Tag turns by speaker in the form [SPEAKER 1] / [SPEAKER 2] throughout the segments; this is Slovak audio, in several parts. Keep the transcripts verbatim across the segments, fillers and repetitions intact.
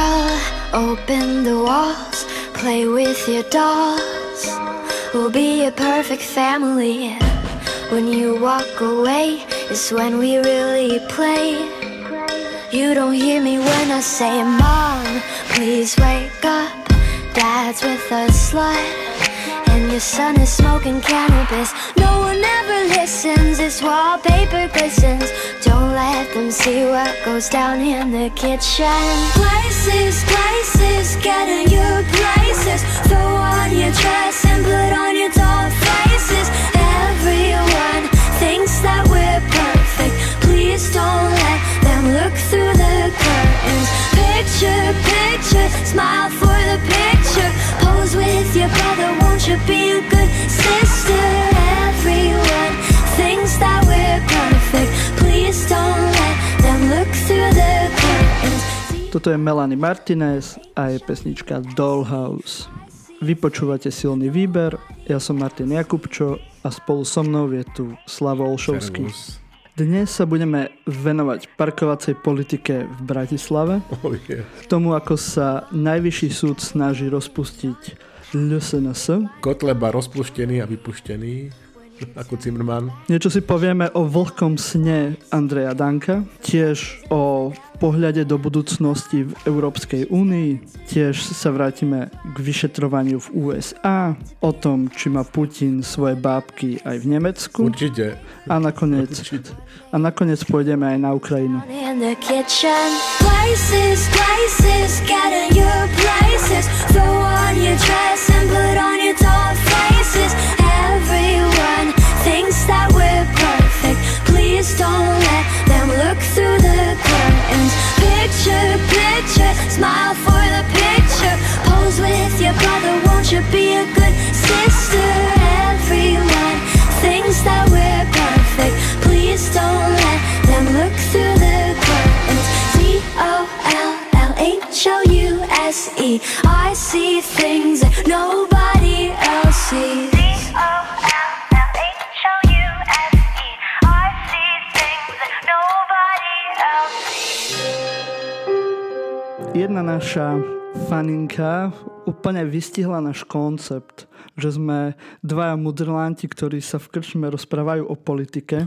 [SPEAKER 1] girl, open the walls, play with your dolls. We'll be a perfect family. When you walk away, it's when we really play. You don't hear me when I say, Mom, please wake up. Dad's with a slut, and your son is smoking cannabis. No one ever listens, this wallpaper glistens. Don't let them see what goes down in the kitchen. Places, places, get in your places. Throw on your dress and put on your doll faces. Everyone thinks that we're perfect. Please don't let them look through the curtains. Picture, picture, smile for the picture. Pose with your brother, won't you be a good sister? Everyone thinks that we're perfect. Please don't let them look through the curtains.
[SPEAKER 2] Toto je Melanie Martinez a je pesnička Dollhouse. Vy počúvate Silný výber, ja som Martin Jakubčo a spolu so mnou je tu Slavo Olšovský. Dnes sa budeme venovať parkovacej politike v Bratislave,
[SPEAKER 3] oh, yeah.
[SPEAKER 2] tomu, ako sa Najvyšší súd snaží rozpustiť el es en es.
[SPEAKER 3] Kotleba rozpuštený a vypuštený, ako Zimmerman.
[SPEAKER 2] Niečo si povieme o vlhkom sne Andreja Danka, tiež o pohľade do budúcnosti v Európskej únii, tiež sa vrátime k vyšetrovaniu v ú es á, o tom, či má Putin svoje bábky aj v Nemecku.
[SPEAKER 3] Určite.
[SPEAKER 2] A nakoniec, a nakoniec pôjdeme aj na Ukrajinu.
[SPEAKER 1] Places, places, get in your places. Throw on your dress and put on your doll faces. Everyone thinks that we're perfect. Please don't let them look through the curtains. Picture, picture, smile for the picture. Pose with your brother, won't you be a good sister? Everyone thinks that we're perfect. Please don't let them look through the curtains. D O L L H O U S E. I see things that nobody else sees. D O L L H O U S E. I see things that nobody else sees.
[SPEAKER 2] Jedna naša faninka úplne vystihla náš koncept, že sme dvaja mudrlanti, ktorí sa v krčme rozprávajú o politike.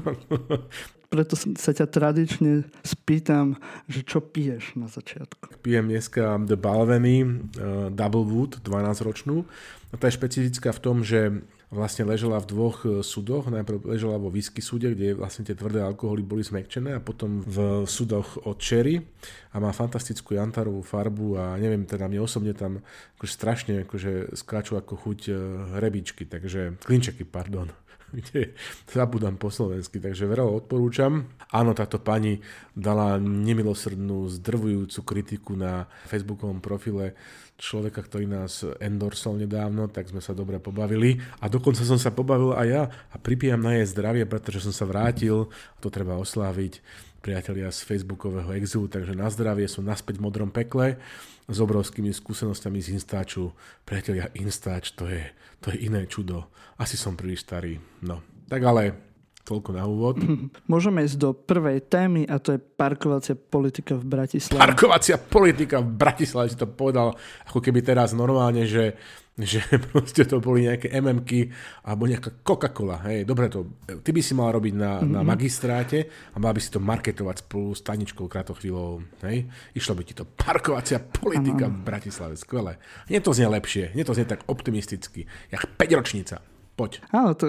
[SPEAKER 2] Preto sa ťa tradične spýtam, že čo piješ na začiatku?
[SPEAKER 3] Pijem dneska The Balvenie uh, Double Wood, dvanásťročnú. A tá je špecifická v tom, že vlastne ležela v dvoch súdoch. Najprv ležela vo whisky súde, kde vlastne tie tvrdé alkoholy boli zmäkčené, a potom v súdoch od Cherry a má fantastickú jantarovú farbu a neviem, teda mne osobne tam akože strašne akože skáču ako chuť hrebičky, takže klinčeky, pardon. Kde zabudám po slovensky, takže veľa odporúčam. Áno, táto pani dala nemilosrdnú, zdrvujúcu kritiku na facebookovom profile človeka, ktorý nás endorsol nedávno, tak sme sa dobre pobavili a dokonca som sa pobavil aj ja a pripijam na jej zdravie, pretože som sa vrátil a to treba osláviť, priatelia z facebookového exilu, takže na zdravie, som naspäť v modrom pekle s obrovskými skúsenosťami z Instaču. Priatelia, Instač, to je, to je iné čudo. Asi som príliš starý. No, tak ale toľko na úvod.
[SPEAKER 2] Môžeme ísť do prvej témy a to je parkovacia politika v Bratislave.
[SPEAKER 3] Parkovacia politika v Bratislave, si to povedal ako keby teraz normálne, že že proste to boli nejaké em emky alebo nejaká Coca-Cola. Hej, dobre, to ty by si mal robiť na, mm-hmm. na magistráte a mal by si to marketovať spolu s Taničkou Kratochvíľovou. Hej, išlo by ti to parkovacia politika ano. V Bratislave. Skvelé. Nie to znie lepšie, nie to znie tak optimisticky. Jak päťročnica. Poď.
[SPEAKER 2] Áno, to,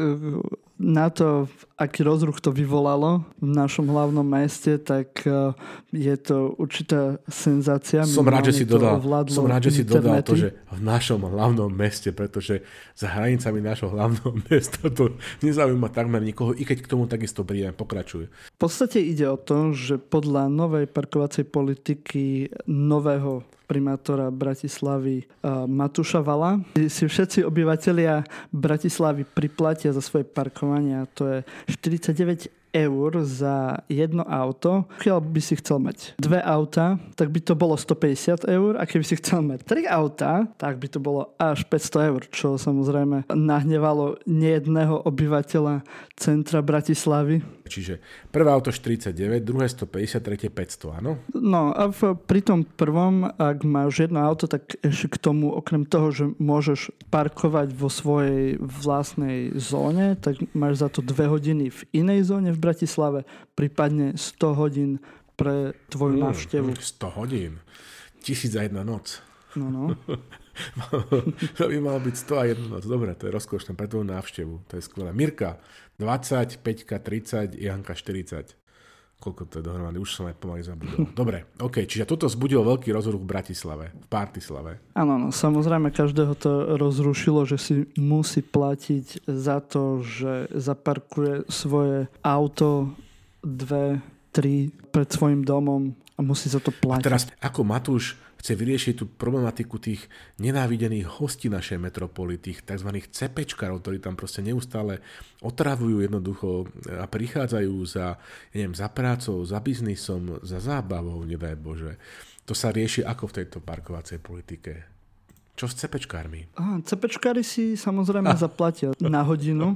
[SPEAKER 2] na to, aký rozruch to vyvolalo v našom hlavnom meste, tak je to určitá senzácia.
[SPEAKER 3] Som rád, že si dodal, som rád, že si dodal to, že v našom hlavnom meste, pretože za hranicami našho hlavného mesta to nezaujíma takmer nikoho, i keď k tomu takisto prídem. Pokračuj.
[SPEAKER 2] V podstate ide o to, že podľa novej parkovacej politiky nového primátora Bratislavy uh, Matúša Vala si všetci obyvatelia Bratislavy priplatia za svoje parkovanie a to je štyridsaťdeväť eur za jedno auto. Keď by si chcel mať dve auta, tak by to bolo stopäťdesiat eur, a keby si chcel mať tri auta, tak by to bolo až päťsto eur, čo samozrejme nahnevalo nejedného obyvateľa centra Bratislavy.
[SPEAKER 3] Čiže prvé auto štyridsaťdeväť, druhé stopäťdesiat, tretie päťsto, áno?
[SPEAKER 2] No a v, pri tom prvom, ak máš jedno auto, tak ešte k tomu, okrem toho, že môžeš parkovať vo svojej vlastnej zóne, tak máš za to dve hodiny v inej zóne v Bratislave, prípadne sto hodín pre tvoju návštevu.
[SPEAKER 3] Mm, sto hodín. Tisíc za jedna noc.
[SPEAKER 2] No, no.
[SPEAKER 3] To by malo byť sto a jedna noc. Dobre, to je rozkošné pre tvoju návštevu. To je skvelé. Mirka, dvadsať, Peťka, tridsať, Janka, štyridsať. Koľko to je dohromady? Už som aj pomaly zabudol. Dobre, ok. Čiže toto vzbudilo veľký rozruch v Bratislave, v Partislave.
[SPEAKER 2] Áno, no, samozrejme, každého to rozrušilo, že si musí platiť za to, že zaparkuje svoje auto dve, tri pred svojim domom a musí za to platiť.
[SPEAKER 3] A teraz, ako Matúš chce vyriešiť tú problematiku tých nenávidených hostí našej metropoly, tých tzv. Cepečkarov, ktorí tam proste neustále otravujú jednoducho a prichádzajú za, ja neviem, za prácou, za biznisom, za zábavou, nedaj Bože. To sa rieši ako v tejto parkovacej politike? Čo s cepečkármi?
[SPEAKER 2] Aha, cepečkári si samozrejme ah. zaplatia na hodinu.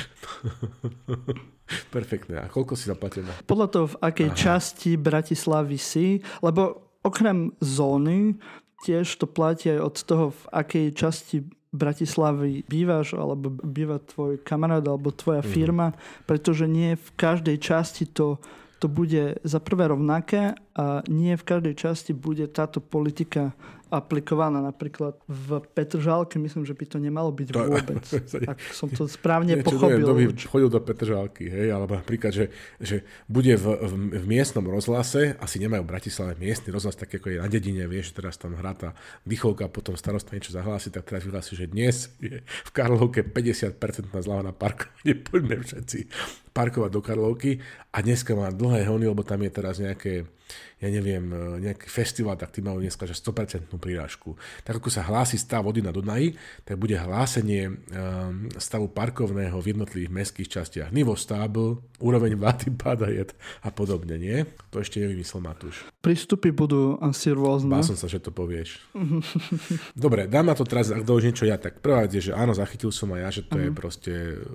[SPEAKER 3] Perfektné. A koľko si zaplatia?
[SPEAKER 2] Podľa toho, v akej Aha. časti Bratislavy si, lebo okrem zóny tiež to platí aj od toho, v akej časti Bratislavy bývaš, alebo býva tvoj kamarát, alebo tvoja firma, mm. pretože nie v každej časti to, to bude za prvé rovnaké a nie v každej časti bude táto politika aplikovaná. Napríklad v Petržalke, myslím, že by to nemalo byť to, vôbec. Ak som to správne niečo pochopil.
[SPEAKER 3] Neviem, kto by chodil do Petržalky, hej, alebo napríklad, že, že bude v, v, v miestnom rozhlase, asi nemajú v Bratislave miestny rozhlas, tak ako je na dedine, vieš, teraz tam hrá tá dýchovka, potom starosta niečo zahlási, tak teraz vyhlási, že dnes je v Karlovke päťdesiat percent zľava na parkovanie, poďme všetci parkovať do Karlovky a dneska má dlhé hony, lebo tam je teraz nejaké, ja neviem, nejaký festival, tak tí majú dneska že sto percent prírážku. Tak ako sa hlási stav vody na Dunaji, tak bude hlásenie stavu parkovného v jednotlivých mestských častiach. Nivo stábl, úroveň vody, padajet a podobne, nie? To ešte nevymyslel Matúš.
[SPEAKER 2] Prístupy budú asi rôzne.
[SPEAKER 3] Bál som sa, že to povieš. Dobre, dám na to teraz, ak dovolíš niečo ja, tak prvá vec je, že áno, zachytil som aj ja, že to uh-huh. je proste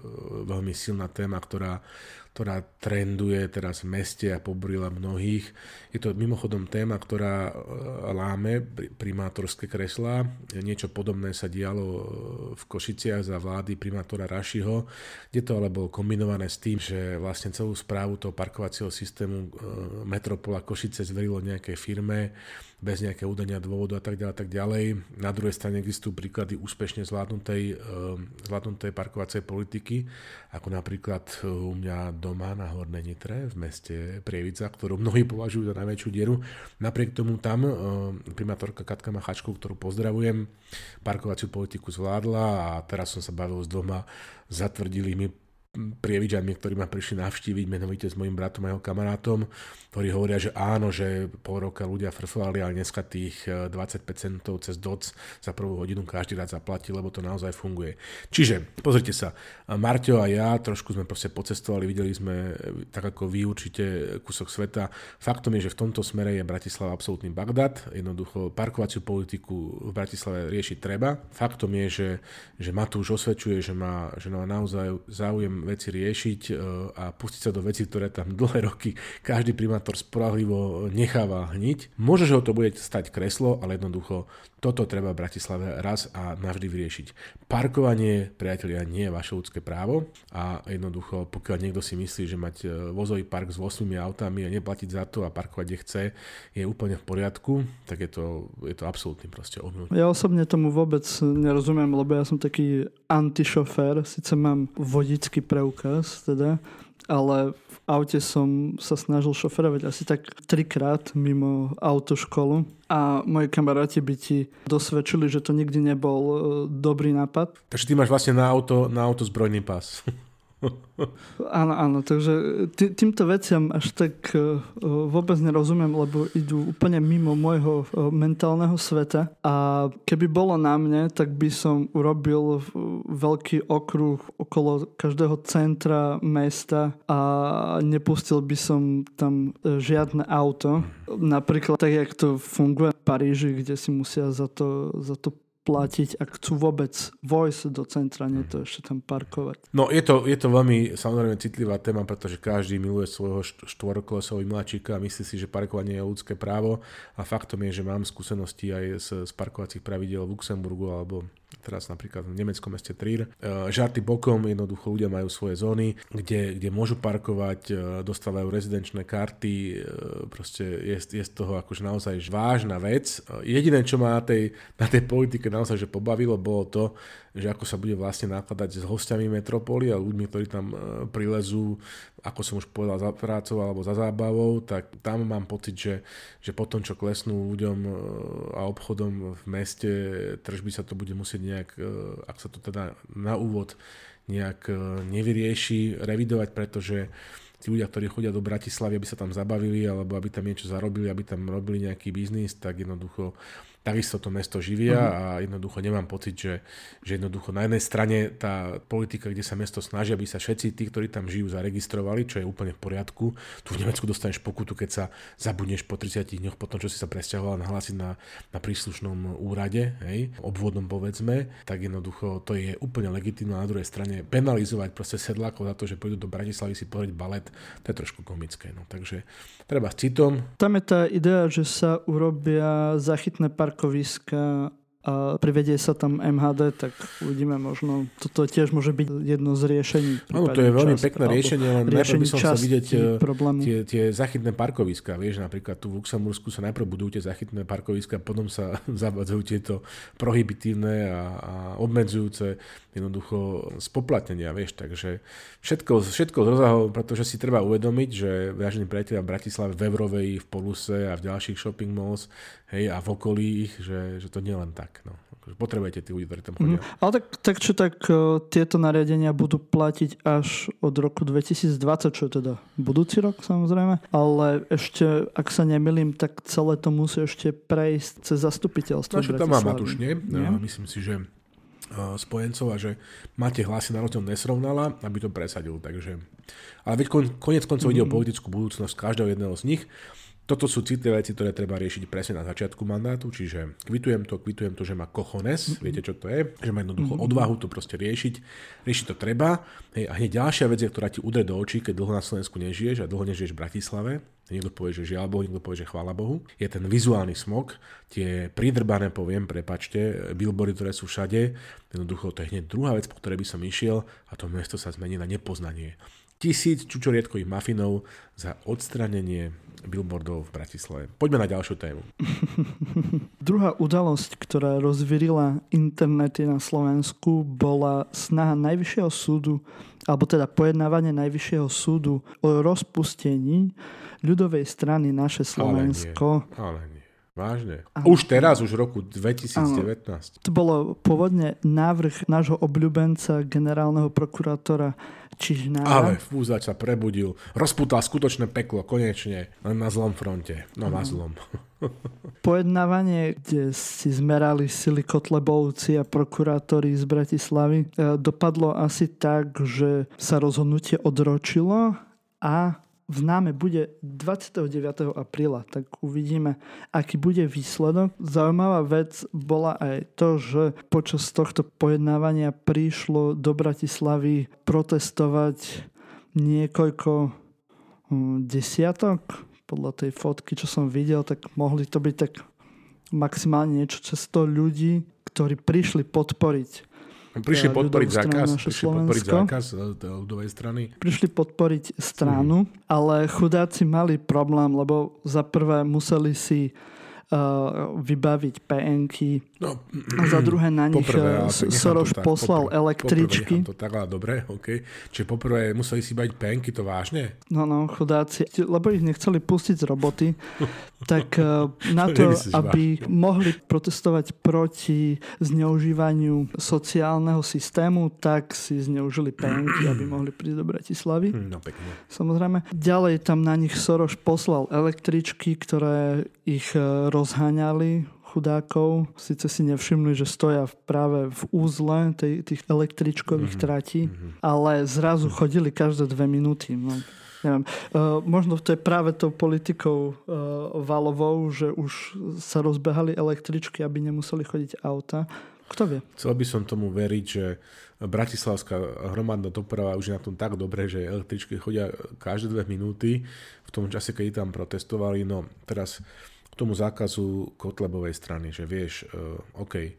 [SPEAKER 3] veľmi silná téma, ktorá ktorá trenduje teraz v meste a poburila mnohých. Je to mimochodom téma, ktorá láme primátorské kreslá. Niečo podobné sa dialo v Košiciach za vlády primátora Rašiho, kde to ale bolo kombinované s tým, že vlastne celú správu toho parkovacieho systému Metropola Košice zverilo nejakej firme bez nejakého údania dôvodu a tak ďalej, tak ďalej. Na druhej strane existujú príklady úspešne zvládnutej, zvládnutej parkovacej politiky, ako napríklad u mňa doma na Hornej Nitre v meste Prievidza, ktorú mnohí považujú za najväčšiu dieru. Napriek tomu tam primátorka Katka Machačková, ktorú pozdravujem, parkovaciu politiku zvládla a teraz som sa bavil s dvoma zatvrdilými Prievidžanmi, ktorí ma prišli navštíviť, menovite s mojim bratom a jeho kamarátom, ktorí hovoria, že áno, že pol roka ľudia frfovali, ale dneska tých dvadsaťpäť centov cez doc za prvú hodinu každý rád zaplatí, lebo to naozaj funguje. Čiže, pozrite sa, Marťo a ja trošku sme proste pocestovali, videli sme, tak ako vy určite, kúsok sveta. Faktom je, že v tomto smere je Bratislava absolútny Bagdad. Jednoducho parkovaciu politiku v Bratislave riešiť treba. Faktom je, že, že Matúš osvedčuje, že má, že má naozaj záujem veci riešiť a pustiť sa do vecí, ktoré tam dlhé roky každý primátor spoľahlivo necháva hniť. Možno, že ho to bude stať kreslo, ale jednoducho toto treba v Bratislave raz a navždy vyriešiť. Parkovanie, priatelia, nie je vaše ľudské právo a jednoducho, pokiaľ niekto si myslí, že mať vozový park s osmimi autami a neplatiť za to a parkovať kde chce, je úplne v poriadku, tak je to, je to absolútne proste omyl.
[SPEAKER 2] Ja osobne tomu vôbec nerozumiem, lebo ja som taký antišofér, síce mám vodický preukaz, teda, ale v aute som sa snažil šoferovať asi tak trikrát mimo autoškolu a moji kamaráti by ti dosvedčili, že to nikdy nebol dobrý nápad.
[SPEAKER 3] Takže ty máš vlastne na auto, na auto zbrojný pás.
[SPEAKER 2] Áno, áno, takže tý, týmto veciam až tak uh, vôbec nerozumiem, lebo idú úplne mimo môjho uh, mentálneho sveta a keby bolo na mne, tak by som urobil veľký okruh okolo každého centra mesta a nepustil by som tam žiadne auto. Napríklad tak, jak to funguje v Paríži, kde si musia za to, za to platiť, ak chcú vôbec vojsť do centra, nie to ešte tam parkovať.
[SPEAKER 3] No je to, je to veľmi samozrejme citlivá téma, pretože každý miluje svojho štvorkolesového miláčika a myslí si, že parkovanie je ľudské právo a faktom je, že mám skúsenosti aj z, z parkovacích pravidiel v Luxemburgu alebo teraz napríklad v nemeckom meste Trier. Žarty bokom, jednoducho ľudia majú svoje zóny, kde, kde môžu parkovať, dostávajú rezidenčné karty, proste je, je z toho akože naozaj vážna vec. Jediné, čo ma na tej, na tej politike naozaj že pobavilo, bolo to, že ako sa bude vlastne nakladať s hostiami metropóly a ľuďmi, ktorí tam prilezú, ako som už povedal, za prácou alebo za zábavou, tak tam mám pocit, že, že po tom, čo klesnú ľuďom a obchodom v meste tržby, sa to bude musieť nejak, ak sa to teda na úvod nejak nevyrieši, revidovať, pretože tí ľudia, ktorí chodia do Bratislavy, aby sa tam zabavili alebo aby tam niečo zarobili, aby tam robili nejaký biznis, tak jednoducho takisto to mesto živia uh-huh. a jednoducho nemám pocit, že, že jednoducho na jednej strane tá politika, kde sa mesto snaží, aby sa všetci tí, ktorí tam žijú, zaregistrovali, čo je úplne v poriadku. Tu v Nemecku dostaneš pokutu, keď sa zabudneš po tridsiatich dňoch po tom, čo si sa presťahoval, nahlásiť na, na príslušnom úrade, hej, obvodnom povedzme, tak jednoducho to je úplne legitímne. Na druhej strane penalizovať proste sedlákov za to, že pôjdu do Bratislavy si pozrieť balet, to je trošku komické. No. Takže treba s citom.
[SPEAKER 2] Tam je tá idea, že sa urobia zachytné parkoviska a privedie sa tam em há dé, tak uvidíme možno. Toto tiež môže byť jedno z riešení.
[SPEAKER 3] Áno, to je veľmi časť, pekné riešenie, len najprv by som chcel vidieť tie, tie zachytné parkoviska. Vieš, napríklad tu v Luxembursku sa najprv budujú tie zachytné parkoviska, potom sa zavádzajú tieto prohibitívne a, a obmedzujúce jednoducho spoplatnenia, vieš, takže všetko, všetko z rozahov, pretože si treba uvedomiť, že vážení priatelia v Bratislave, v Evroveji, v Poluse a v ďalších shopping malls, hej, a v okolí ich, že, že to nie len tak, no. Potrebujete tí ľudí, ktorí tam chodia. Mm,
[SPEAKER 2] ale tak, tak čo tak uh, tieto nariadenia budú platiť až od roku dvetisícdvadsať, čo je teda budúci rok samozrejme, ale ešte, ak sa nemýlim, tak celé to musí ešte prejsť cez zastupiteľstvo
[SPEAKER 3] Bratislavy. No, čo tam má Matúš, nie? No, myslím si, že spojencov a že máte hlasy na rozdiel nesrovnala, aby to presadil. Takže, ale veď konec koncov ide o politickú budúcnosť každého jedného z nich. Toto sú citlivé veci, ktoré treba riešiť presne na začiatku mandátu, čiže kvitujem to, kvitujem to, že má cojones, viete čo to je, že má jednoducho odvahu to proste riešiť, riešiť to treba. Hej, a hneď ďalšia vec, ktorá ti udrie do očí, keď dlho na Slovensku nežiješ a dlho nežiješ v Bratislave, niekto povie, že žiaľ Bohu, niekto povie, že chvála Bohu, je ten vizuálny smog, tie pridrbané, poviem, prepačte, billboardy, ktoré sú všade, jednoducho to je hneď druhá vec, po ktorej by som išiel a to mesto sa zmení na nepoznanie. Tisíc čučoriedkových mafinov za odstranenie billboardov v Bratislave. Poďme na ďalšiu tému.
[SPEAKER 2] Druhá udalosť, ktorá rozvírila internety na Slovensku, bola snaha Najvyššieho súdu, alebo teda pojednávanie Najvyššieho súdu o rozpustení ľudovej strany Naše Slovensko.
[SPEAKER 3] Ale nie, ale nie. Vážne. Áno. Už teraz, už v roku dvetisícdevätnásť. Áno.
[SPEAKER 2] To bolo pôvodne návrh nášho obľúbenca, generálneho prokurátora Čižnára.
[SPEAKER 3] Ale fúzač sa prebudil. Rozputal skutočné peklo, konečne. Len na zlom fronte. No na zlom.
[SPEAKER 2] Pojednávanie, kde si zmerali sily Kotlebovci a prokurátori z Bratislavy, dopadlo asi tak, že sa rozhodnutie odročilo a v náme bude dvadsiateho deviateho apríla, tak uvidíme, aký bude výsledok. Zaujímavá vec bola aj to, že počas tohto pojednávania prišlo do Bratislavy protestovať niekoľko desiatok. Podľa tej fotky, čo som videl, tak mohli to byť tak maximálne niečo cez sto ľudí, ktorí prišli podporiť
[SPEAKER 3] Prišli podporiť zákaz, prišli podporiť zákaz ľudovej strany.
[SPEAKER 2] Prišli podporiť stranu, mm. ale chudáci mali problém, lebo za prvé museli si uh, vybaviť pé enky.
[SPEAKER 3] No,
[SPEAKER 2] a za druhé na nich
[SPEAKER 3] poprvé,
[SPEAKER 2] Soros
[SPEAKER 3] tak,
[SPEAKER 2] poslal
[SPEAKER 3] poprvé,
[SPEAKER 2] električky.
[SPEAKER 3] Poprvé to tak, ale dobre, okay. Čiže poprvé museli si bať pé enky, to vážne?
[SPEAKER 2] No, no, chudáci. Lebo ich nechceli pustiť z roboty, tak uh, na to, aby vážne. Mohli protestovať proti zneužívaniu sociálneho systému, tak si zneužili pé enky, aby mohli prísť do Bratislavy.
[SPEAKER 3] No pekne.
[SPEAKER 2] Samozrejme. Ďalej tam na nich Soros poslal električky, ktoré ich rozháňali, chudákov. Sice si nevšimli, že stoja práve v úzle tej, tých električkových mm-hmm. tratí, mm-hmm. ale zrazu chodili každé dve minúty. No, neviem. Uh, možno to je práve tou politikou uh, valovou, že už sa rozbehali električky, aby nemuseli chodiť auta. Kto vie?
[SPEAKER 3] Chcel by som tomu veriť, že bratislavská hromadná doprava už je na tom tak dobre, že električky chodia každé dve minúty v tom čase, keď tam protestovali. No teraz tomu zákazu Kotlebovej strany, že vieš, uh, OK, uh,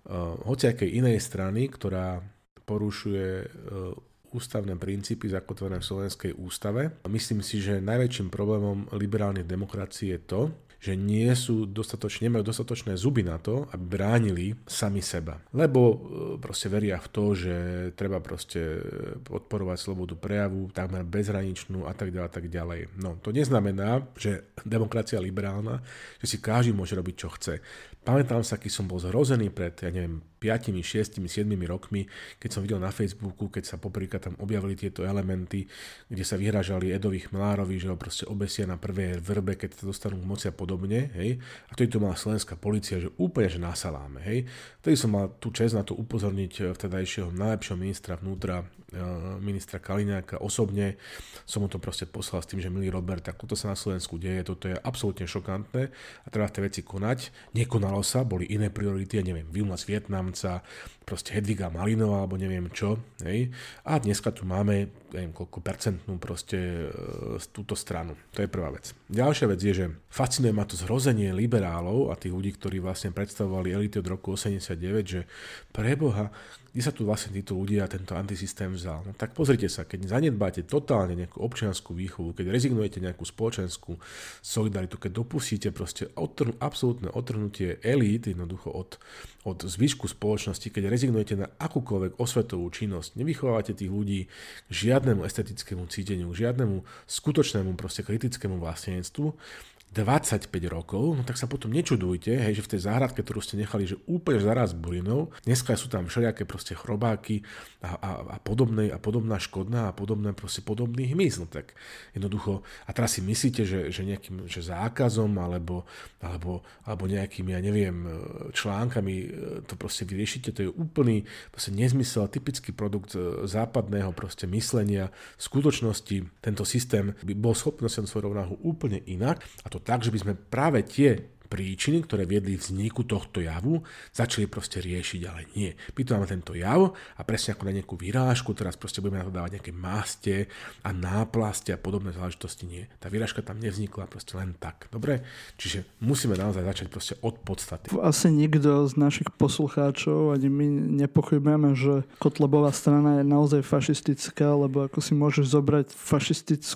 [SPEAKER 3] hociakej inej strany, ktorá porušuje uh, ústavné princípy zakotvené v Slovenskej ústave. Myslím si, že najväčším problémom liberálnej demokracie je to, že nie sú dostatočne, nemajú dostatočné zuby na to, aby bránili sami seba. Lebo proste veria v to, že treba proste podporovať slobodu prejavu, takmer bezhraničnú a tak ďalej, a tak ďalej. No, to neznamená, že demokracia liberálna, že si každý môže robiť, čo chce. Pamätám sa, keď som bol zhrozený pred, ja neviem, piatimi, šiestimi, siedmimi rokmi, keď som videl na Facebooku, keď sa poprvýkrát tam objavili tieto elementy, kde sa vyhražali Edovi Chmelárovi, že ho proste obesia na prvej vrbe, keď sa dostanú k moci a podobne, hej. A to to mala slovenská polícia, že úplne, že na saláme, hej. Vtedy som mal tú česť na to upozorniť vtedajšieho najlepšieho ministra vnútra, ministra Kaliňáka osobne. Som mu to proste poslal s tým, že milý Robert, tak toto sa na Slovensku deje, toto je absolútne šokantné a treba v tej veci konať. Nekonalo sa, boli iné priority, ja neviem, Vilmos Vietnamca, proste Hedviga Malinová, alebo neviem čo, hej. A dneska tu máme, neviem koľko percentnú proste e, túto stranu. To je prvá vec. Ďalšia vec je, že fascinuje ma to zhrozenie liberálov a tých ľudí, ktorí vlastne predstavovali elity od roku osemdesiatdeväť, že preboha, kde sa tu vlastne títo ľudia a tento antisystém vzal. No tak pozrite sa, keď zanedbáte totálne nejakú občiansku výchovu, keď rezignujete nejakú spoločenskú solidaritu, keď dopustíte proste otrn, absolútne otrhnutie elít jednoducho od, od zvyšku spoločnosti, keď rezignujete na akúkoľvek osvetovú činnosť, nevychovávate tých ľudí k žiadnemu estetickému cíteniu, k žiadnemu skutočnému proste kritickému vlastnenstvu, dvadsaťpäť rokov, no tak sa potom nečudujte, hej, že v tej záhradke, ktorú ste nechali, že úplne zaraz burinou, dneska sú tam všelijaké proste chrobáky a, a, a podobné a podobná škodná a podobné proste podobný hmyz. No tak jednoducho, a teraz si myslíte, že, že nejakým že zákazom alebo, alebo, alebo nejakými, ja neviem, článkami to proste vyriešite, to je úplný proste nezmysel, typický produkt západného proste myslenia. V skutočnosti tento systém by bol schopný sa svojou rovnahu úplne inak, a to tak, že by sme práve tie príčiny, ktoré viedli vzniku tohto javu, začali proste riešiť, ale nie. My tu máme tento jav a presne ako na nejakú vyrážku, teraz proste budeme na to dávať nejaké máste a náplasty a podobné záležitosti, nie. Tá vyrážka tam nevznikla proste len tak. Dobre? Čiže musíme naozaj začať proste od podstaty.
[SPEAKER 2] Asi nikto z našich poslucháčov, ani my nepochybujeme, že Kotlebová strana je naozaj fašistická, lebo ako si môžeš zobrať fašistickú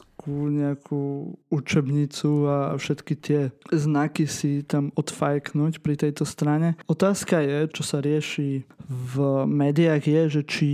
[SPEAKER 2] nejakú učebnicu a všetky tie znaky si tam odfajknúť pri tejto strane. Otázka je, čo sa rieši v médiách, je, že či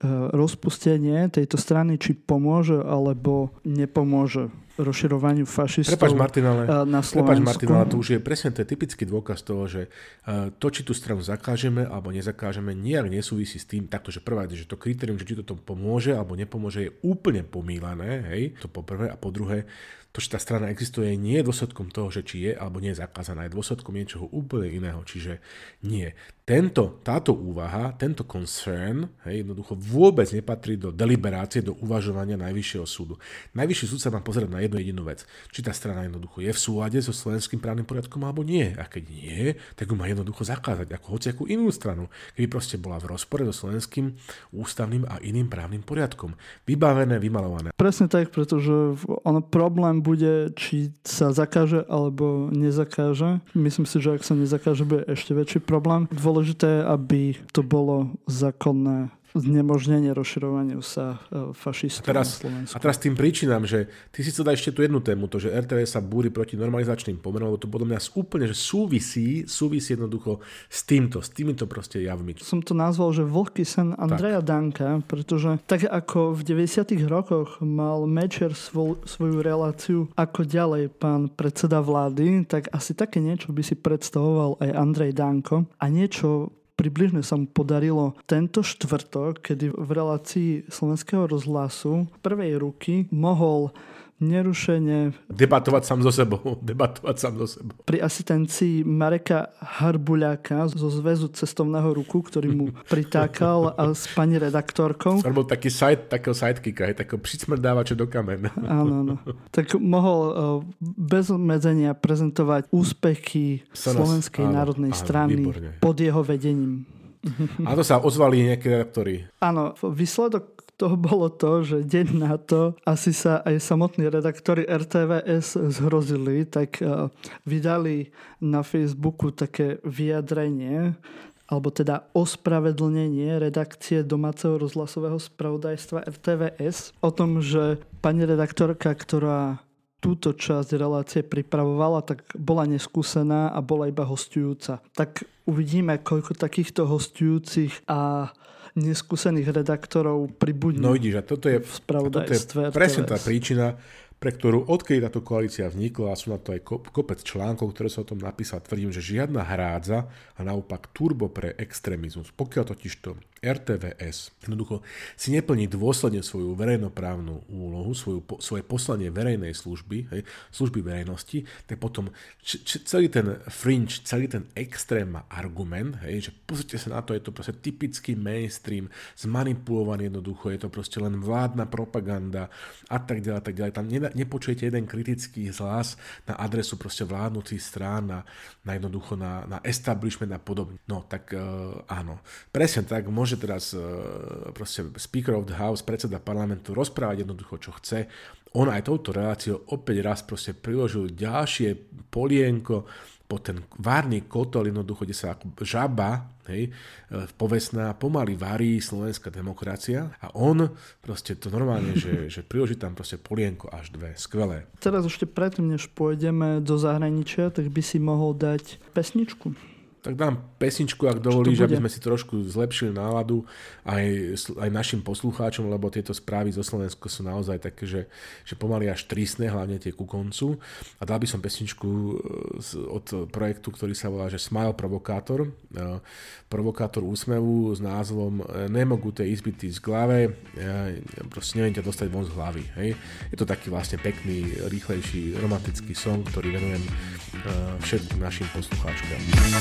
[SPEAKER 2] rozpustenie tejto strany či pomôže alebo nepomôže rozširovaniu fašistov
[SPEAKER 3] Prepáč, Martin, ale,
[SPEAKER 2] na Slovensku.
[SPEAKER 3] Prepáč, Martin, ale to už je presne ten typický dôkaz toho, že to, či tú stranu zakážeme alebo nezakážeme, nijak nesúvisí s tým, takto, že prvá, že to kritérium, že či to pomôže alebo nepomôže, je úplne pomýlené, hej, to po prvé, a po druhé, to, že tá strana existuje, nie je dôsledkom toho, že či je alebo nie je zakázaná, je dôsledkom niečoho úplne iného, čiže nie. Tento, táto úvaha, tento concern, hej, jednoducho vôbec nepatrí do deliberácie, do uvažovania Najvyššieho súdu. Najvyšší súd sa má pozrieť na jednu jedinú vec. Či tá strana jednoducho je v súlade so slovenským právnym poriadkom alebo nie. A keď nie, tak ju má jednoducho zakázať, ako hociakú inú stranu, keby proste bola v rozpore so slovenským ústavným a iným právnym poriadkom. Vybavené, vymalované.
[SPEAKER 2] Presne tak, pretože ono problém bude, či sa zakáže alebo nezakáže. Myslím si, že ak sa nezakáže, bude ešte väčší problém. Dôležité, aby to bolo zákonné znemožnenie rozširovaniu sa fašistov
[SPEAKER 3] a teraz,
[SPEAKER 2] na Slovensku.
[SPEAKER 3] A teraz tým príčinám, že ty si chcel dať ešte tú jednu tému, to, že er té vé sa búri proti normalizačným pomerom, lebo to podľa mňa úplne že súvisí, súvisí jednoducho s týmto, s týmito proste javmi.
[SPEAKER 2] Som to nazval, že vlhký sen Andreja tak. Danka, pretože tak ako v deväťdesiatych rokoch mal Mečer svoj, svoju reláciu ako ďalej pán predseda vlády, tak asi také niečo by si predstavoval aj Andrej Danko a niečo približne sa mu podarilo tento štvrtok, kedy v relácii Slovenského rozhlasu prvej ruky mohol nerušene
[SPEAKER 3] debatovať sám so sebou. Debatovať sám so sebou.
[SPEAKER 2] Pri asistencii Mareka Harbuľáka zo Zväzu cestovného ruchu, ktorý mu pritákal a s pani redaktorkou.
[SPEAKER 3] To bol taký side, takého sidekicka, takého pricmrdávača do kamen.
[SPEAKER 2] Áno, áno. Tak mohol bez obmedzenia prezentovať úspechy Sa Slovenskej nás, národnej áno, strany výborne. Pod jeho vedením.
[SPEAKER 3] A to sa ozvali nejaké redaktori.
[SPEAKER 2] Áno, výsledok toho bolo to, že deň na to asi sa aj samotní redaktori er té vé es zhrozili, tak uh, vydali na Facebooku také vyjadrenie, alebo teda ospravedlnenie redakcie domáceho rozhlasového spravodajstva er té vé es o tom, že pani redaktorka, ktorá túto časť relácie pripravovala, tak bola neskúsená a bola iba hosťujúca. Tak uvidíme, koľko takýchto hosťujúcich a neskúsených redaktorov pribudne.
[SPEAKER 3] No vidíš, a toto je,
[SPEAKER 2] v spravodajstve
[SPEAKER 3] toto je presne tá príčina, pre ktorú odkedy táto koalícia vznikla, a sú na to aj kopec článkov, ktoré sa o tom napísal, tvrdím, že žiadna hrádza a naopak turbo pre extrémizmus. Pokiaľ totižto er té vé es jednoducho si neplní dôsledne svoju verejnoprávnu úlohu, svoju, svoje poslanie verejnej služby, hej, služby verejnosti, tak potom č, č, celý ten fringe, celý ten extrém má argument, hej, že pozrite sa na to, je to proste typický mainstream, zmanipulovaný jednoducho, je to proste len vládna propaganda a tak ďalej, tak ďalej. Tam ne, nepočujete jeden kritický hlas na adresu proste vládnúcich strán, na, na jednoducho na, na establishment a podobne. No tak uh, áno, presne tak, môže teraz proste Speaker of the House, predseda parlamentu rozprávať jednoducho, čo chce. On aj touto reláciou opäť raz proste priložil ďalšie polienko po ten várny kotol, jednoducho, kde sa ako žaba, hej, povestná, pomaly varí slovenská demokracia a on proste to normálne, že, že priloží tam proste polienko až dve. Skvelé.
[SPEAKER 2] Teraz ešte predtým, než pôjdeme do zahraničia, tak by si mohol dať pesničku.
[SPEAKER 3] Tak dám pesničku, ak dovolíš, aby sme si trošku zlepšili náladu aj, aj našim poslucháčom, lebo tieto správy zo Slovenska sú naozaj také, že, že pomaly až tristné, hlavne tie ku koncu. A dal by som pesničku od projektu, ktorý sa volá, že Smile Provokátor. Provokátor úsmevu s názvom Nemogu te izbity z glave, ja proste neviem ťa dostať von z hlavy. Hej. Je to taký vlastne pekný, rýchlejší, romantický song, ktorý venujem všetkým našim poslucháčkom.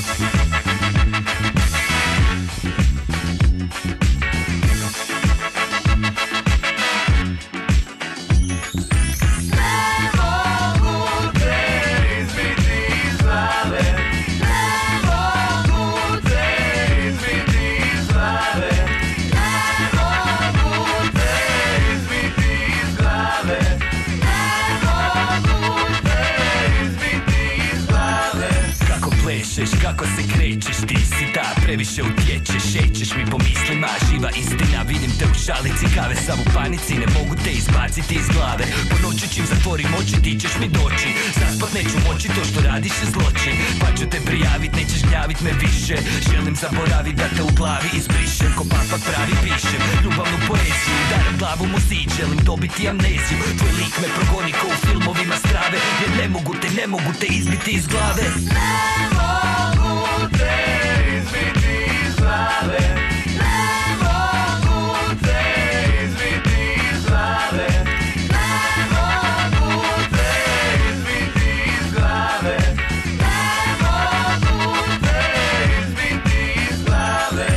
[SPEAKER 4] Kako se krećeš, ti si ta, previše utječeš, šećeš mi po mislima, živa istina, vidim te u šalici kave, sam u panici, ne mogu te izbaciti iz glave, po noći čim zatvorim oči, ti ćeš mi doći, zaspat neću moći, to što radiš je zločin, pa ću te prijavit, nećeš gnjavit me više, želim zaboravit da te u glavi izbrišem, ko papak pravi pišem, ljubavnu poeziju, daram glavu mu zić, želim dobiti amneziju, tvoj lik me progoni ko u filmovima strave, jer ne mogu te, ne mogu te izbiti iz glave. Te izbiti iz glave, ne mogu te izbiti iz glave, ne mogu te izbiti iz glave, ne mogu te izbiti iz glave.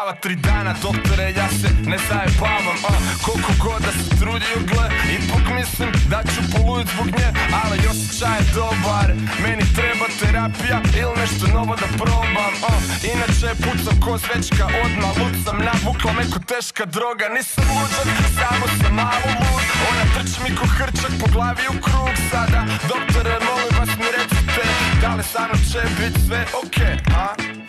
[SPEAKER 5] glava tri dana, doktore, ja se ne zajebavam, uh, koliko god da se trudio, gle, ipak mislim da ću poludit zbog nje, ali osjećaj je dobar, meni treba terapija ili nešto novo da probam, uh, inače pucam ko svečka odmah, lud sam navukla neko teška droga, nisam luđak, samo sam malo lud, ona trči mi ko hrčak po glavi u krug sada, doktore, molim vas mi recite, da li sa mnom će bit sve okej, okay, a?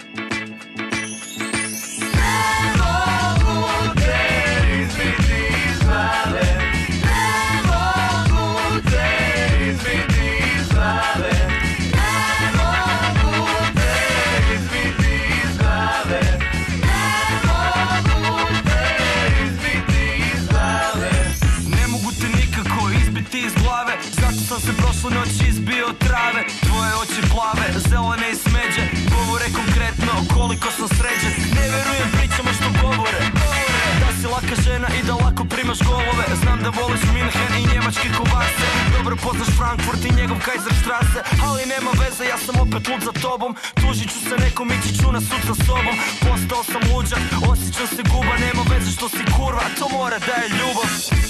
[SPEAKER 4] Sam se prošle noći izbio trave, tvoje oči plave, zelene i smeđe, govore konkretno koliko sam sređen. Ne vjerujem pričama što govore, da si laka žena i da lako primaš golove. Znam da voliš Minhen i njemačke kovase, dobro poznaš Frankfurt i njegov Kaiserstrasse, ali nema veze, ja sam opet lud za tobom. Tužit ću se nekom, ići ću na sud za sobom. Postao sam luđak, osjećam se guba, nema veze što si kurva, to mora da je ljubav.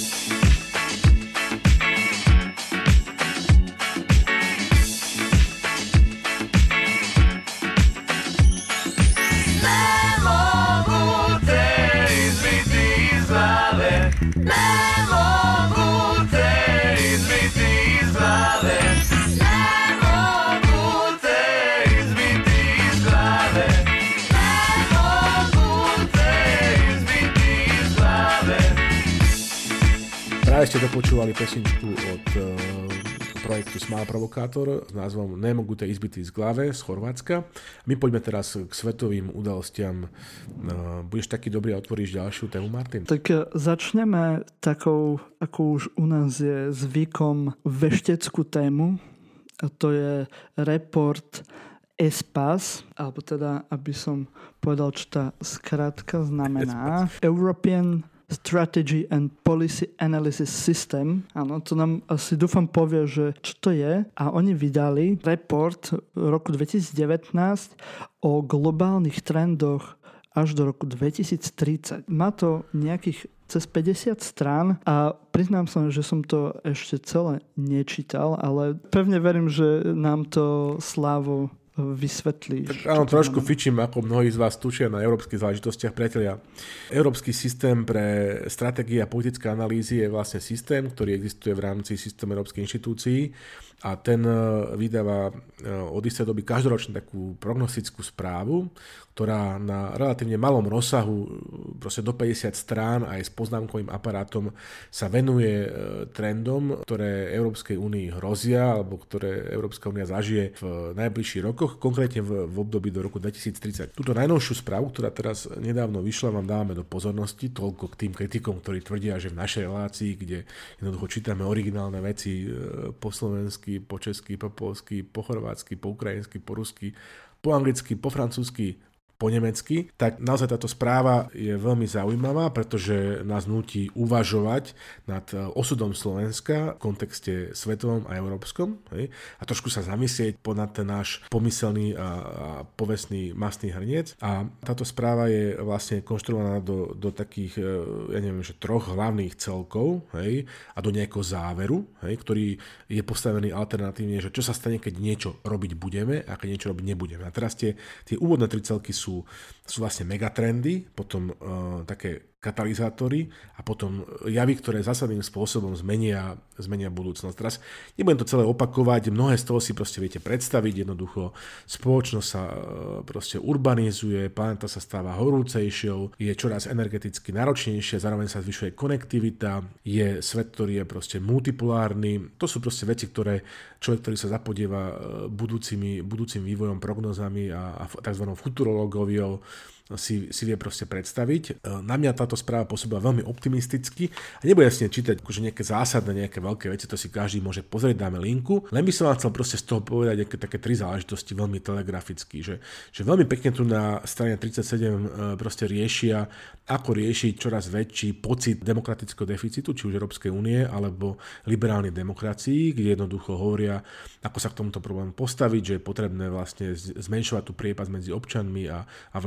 [SPEAKER 3] Práve ste dopočúvali pesničku od uh, projektu Smile Provocator s názvom Nemogu te izbiti z glave z Chorvátska. My poďme teraz k svetovým udalostiam. Uh, budeš taký dobrý a otvoríš ďalšiu tému, Martin?
[SPEAKER 2] Tak začneme takou, ako už u nás je zvykom, vešteckú tému. A to je report E S P A S, alebo teda, aby som povedal, čo tá skratka znamená. European Strategy and Policy Analysis System. Áno, to nám asi dúfam povie, že čo to je. A oni vydali report v roku dvetisícdevätnásť o globálnych trendoch až do roku dvetisíctridsať. Má to nejakých cez päťdesiat strán a priznám sa, že som to ešte celé nečítal, ale pevne verím, že nám to Slavo vysvetlíš.
[SPEAKER 3] Tak áno, trošku fičím, ako mnohí z vás tušia na európskych záležitostiach, priatelia. Európsky systém pre stratégie a politické analýzy je vlastne systém, ktorý existuje v rámci systému európskych inštitúcií a ten vydáva od istej doby každoročne takú prognostickú správu, ktorá na relatívne malom rozsahu, proste do päťdesiat strán aj s poznámkovým aparátom sa venuje trendom, ktoré Európskej únii hrozia alebo ktoré Európska únia zažije v najbližších rokoch, konkrétne v, v období do roku dvetisíctridsať. Túto najnovšiu správu, ktorá teraz nedávno vyšla, vám dávame do pozornosti, toľko k tým kritikom, ktorí tvrdia, že v našej relácii, kde jednoducho čítame originálne veci po slovensky, po česky, po poľsky, po chorvátsky, po ukrajinsky, po rusky, po anglicky, po francúzsky, po nemecky, tak naozaj táto správa je veľmi zaujímavá, pretože nás núti uvažovať nad osudom Slovenska v kontexte svetovom a európskom, hej, a trošku sa zamyslieť ponad ten náš pomyselný a, a povestný mastný hrniec. A táto správa je vlastne konštruovaná do, do takých, ja neviem, že troch hlavných celkov, hej, a do nejakého záveru, hej, ktorý je postavený alternatívne, že čo sa stane, keď niečo robiť budeme a keď niečo robiť nebudeme. A teraz tie, tie úvodné tri celky sú Sú, sú vlastne megatrendy, potom uh, také katalizátory a potom javy, ktoré zásadným spôsobom zmenia, zmenia budúcnosť. Teraz nebudem to celé opakovať, mnohé z toho si proste viete predstaviť, jednoducho spoločnosť sa proste urbanizuje, planéta sa stáva horúcejšou, je čoraz energeticky náročnejšia, zároveň sa zvyšuje konektivita, je svet, ktorý je proste multipolárny. To sú proste veci, ktoré človek, ktorý sa zapodieva budúcimi, budúcim vývojom, prognozami a, a tzv. Futurológiou, Si, si vie proste predstaviť. Na mňa táto správa pôsobila veľmi optimisticky a nebudem si čítať akože nejaké zásadné, nejaké veľké veci, to si každý môže pozrieť, dáme linku. Len by som vám chcel proste z toho povedať nejaké také tri záležitosti veľmi telegraficky, že, že veľmi pekne tu na strane tridsaťsedem proste riešia, ako riešiť čoraz väčší pocit demokratického deficitu, či už Európskej únie, alebo liberálnej demokracii, kde jednoducho hovoria, ako sa k tomuto problému postaviť, že je potrebné vlastne zmenšovať tú priepas medzi občanmi a, a vládami,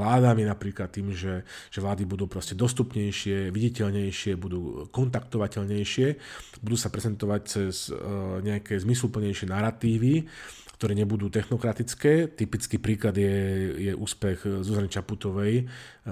[SPEAKER 3] napríklad tým, že, že vlády budú proste dostupnejšie, viditeľnejšie, budú kontaktovateľnejšie, budú sa prezentovať cez uh, nejaké zmysluplnejšie naratívy, ktoré nebudú technokratické. Typický príklad je, je úspech Zuzany Čaputovej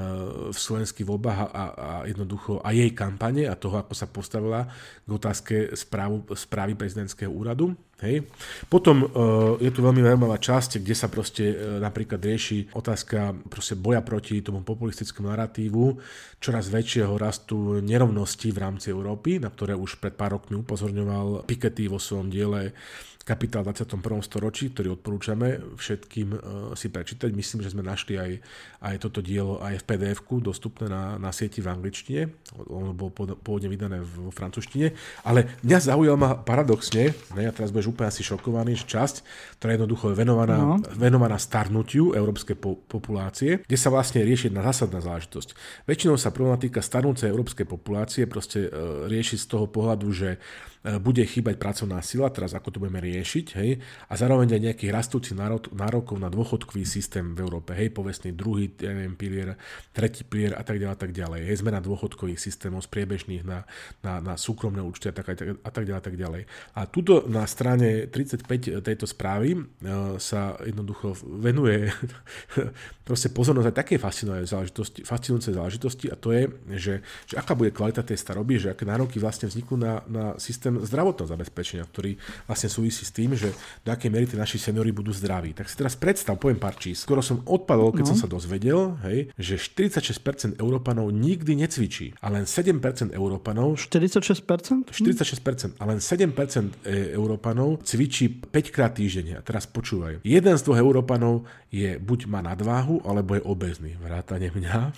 [SPEAKER 3] v slovenských voľbách a, a jednoducho a jej kampane a toho, ako sa postavila k otázke správu, správy prezidentského úradu. Hej. Potom uh, je tu veľmi zaujímavá časť, kde sa proste uh, napríklad rieši otázka proste boja proti tomu populistickému naratívu, čoraz väčšieho rastu nerovností v rámci Európy, na ktoré už pred pár rokmi upozorňoval Piketty vo svojom diele Kapitál v dvadsiatom prvom storočí, ktorý odporúčame všetkým uh, si prečítať. Myslím, že sme našli aj, aj toto dielo aj v pé dé efku dostupné na, na sieti v angličtine. Ono bolo pôvodne vydané vo francúzštine. Ale mňa zaujala paradoxne, ne, ja teraz budeš úplne asi šokovaný, že časť, ktorá je jednoducho venovaná, no. venovaná starnutiu európskej po, populácie, kde sa vlastne rieši jedna zásadná záležitosť. Väčšinou sa problematika starnúcej európskej populácie proste uh, rieši z toho pohľadu, že bude chýbať pracovná sila, teraz ako to budeme riešiť, hej, a zároveň aj nejakých rastúcich nárokov na dôchodkový systém v Európe, hej, povestný druhý, ja neviem, pilier, tretí pilier a tak ďalej, a tak ďalej, hej, zmena dôchodkových systémov z priebežných na, na, na súkromné účty a tak, a tak ďalej, a tak ďalej. A tuto na strane tridsaťpäť tejto správy uh, sa jednoducho venuje proste pozornosť aj také fascinujúcej záležitosti, fascinujúcej záležitosti a to je, že, že aká bude kvalita tej staroby, že aké nároky vlastne vzniknú na, na systém zdravotného zabezpečenia, ktorý vlastne súvisí s tým, že do akej miery tí naši seniori budú zdraví. Tak si teraz predstav, poviem pár čísl. Skoro som odpadol, keď no. som sa dozvedel, hej, že štyridsaťšesť percent Európanov nikdy necvičí a len sedem percent Európanov
[SPEAKER 2] štyridsaťšesť percent?
[SPEAKER 3] štyridsaťšesť percent a len sedem percent Európanov cvičí päť krát týždenne. A teraz počúvaj. Jeden z dvoch Európanov je buď má nadváhu, alebo je obézny. Vrátane mňa.